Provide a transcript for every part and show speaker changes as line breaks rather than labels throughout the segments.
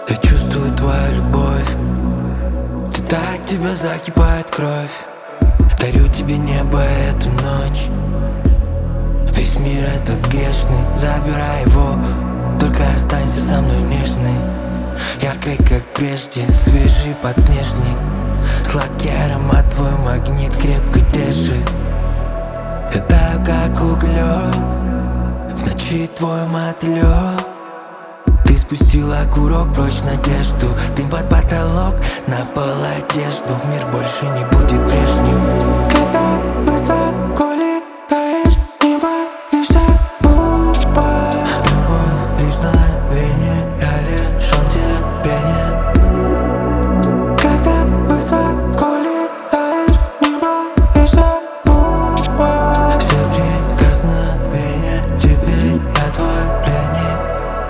Я чувствую твою любовь. Ты так, тебя закипает кровь. Дарю тебе небо эту ночь. Весь мир этот грешный, забирай его. Только останься со мной нежной, яркой, как прежде, свежий подснежник. Сладкий аромат, твой магнит крепко держит. Я таю, как уголек, значит твой мотылек. Ты спустила курок, прочь надежду. Дым под потолок, на пол одежду. Мир больше не будет прежним. Когда высоко летаешь, не боишься упасть. Любовь лишь мгновение, я лишён терпения. Когда высоко летаешь, не боишься упасть. Все прикосновения, теперь я твой пленник.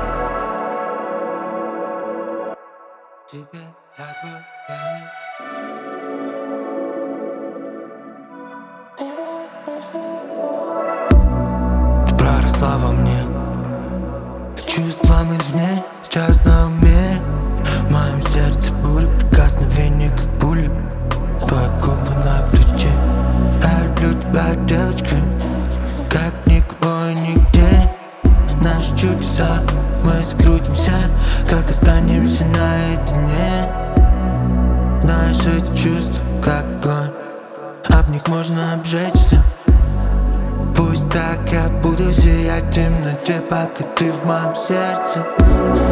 Теперь я твой пленник. Проросла во мне чувствам извне, сейчас на уме. В моем сердце буря, прикосновение как пуля. Твои губы на плече. Я люблю тебя, девочка, как никого и нигде. Наши чудеса, мы скрутимся, как останемся наедине. Знаешь, эти чувства, как огонь, об них можно обжечься. Пусть так, я буду сиять в темноте, пока ты в моем сердце.